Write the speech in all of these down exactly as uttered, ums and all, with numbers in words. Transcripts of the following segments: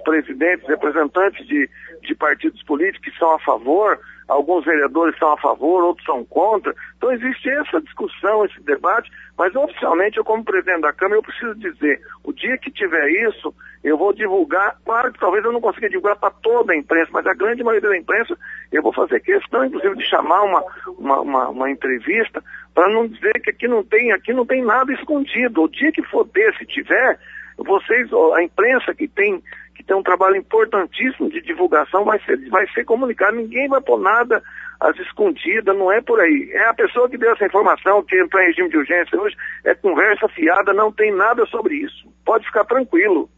presidentes, representantes de, de partidos políticos que são a favor, alguns vereadores são a favor, outros são contra. Então existe essa discussão, esse debate, mas oficialmente eu, como presidente da Câmara, eu preciso dizer, o dia que tiver isso, eu vou divulgar, claro que talvez eu não consiga divulgar para toda a imprensa, mas a grande maioria da imprensa, eu vou fazer questão, inclusive, de chamar uma, uma, uma, uma entrevista, para não dizer que aqui não tem, aqui não tem nada escondido. O dia que for ter, se tiver, vocês, a imprensa que tem, que tem um trabalho importantíssimo de divulgação, vai ser, vai ser comunicado, ninguém vai pôr nada às escondidas, não é por aí. É a pessoa que deu essa informação, que entrou em regime de urgência hoje, é conversa fiada, não tem nada sobre isso. Pode ficar tranquilo.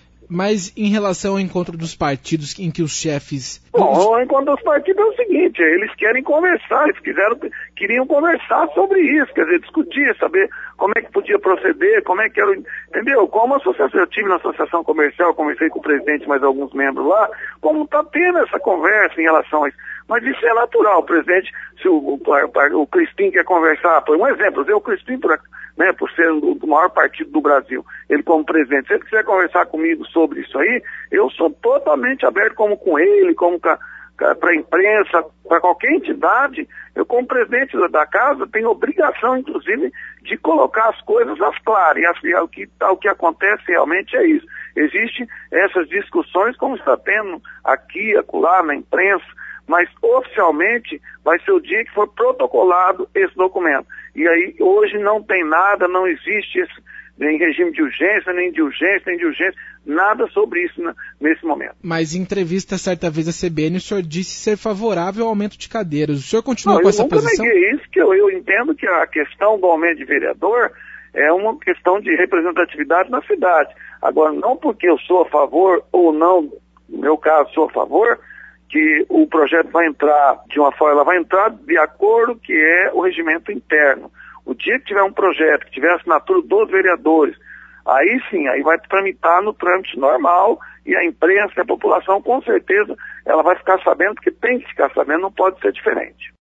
Mas em relação ao encontro dos partidos em que os chefes... Bom, o encontro dos partidos é o seguinte, eles querem conversar, eles quiseram, queriam conversar sobre isso, quer dizer, discutir, saber como é que podia proceder, como é que era, entendeu? Como a associação, eu tive na associação comercial, conversei com o presidente e mais alguns membros lá, como está tendo essa conversa em relação a isso. Mas isso é natural, o presidente, se o, o, o Crispim quer conversar, por um exemplo, o Crispim, por, né, por ser o maior partido do Brasil, ele como presidente, se ele quiser conversar comigo sobre isso aí, eu sou totalmente aberto, como com ele, como para a imprensa, para qualquer entidade. Eu, como presidente da casa, tenho obrigação, inclusive, de colocar as coisas às claras, e o que, o que acontece realmente é isso. Existem essas discussões, como está tendo aqui, acolá, na imprensa, mas oficialmente vai ser o dia que for protocolado esse documento. E aí hoje não tem nada, não existe esse, nem regime de urgência, nem de urgência, nem de urgência, nada sobre isso né, nesse momento. Mas em entrevista certa vez à C B N, o senhor disse ser favorável ao aumento de cadeiras. O senhor continua não, com essa posição? Eu nunca neguei isso, que eu, eu entendo que a questão do aumento de vereador é uma questão de representatividade na cidade. Agora, não porque eu sou a favor ou não, no meu caso, sou a favor, que o projeto vai entrar de uma forma, ela vai entrar de acordo que é o regimento interno. O dia que tiver um projeto, que tiver assinatura dos vereadores, aí sim, aí vai tramitar no trâmite normal e a imprensa, a população, com certeza, ela vai ficar sabendo, porque tem que ficar sabendo, não pode ser diferente.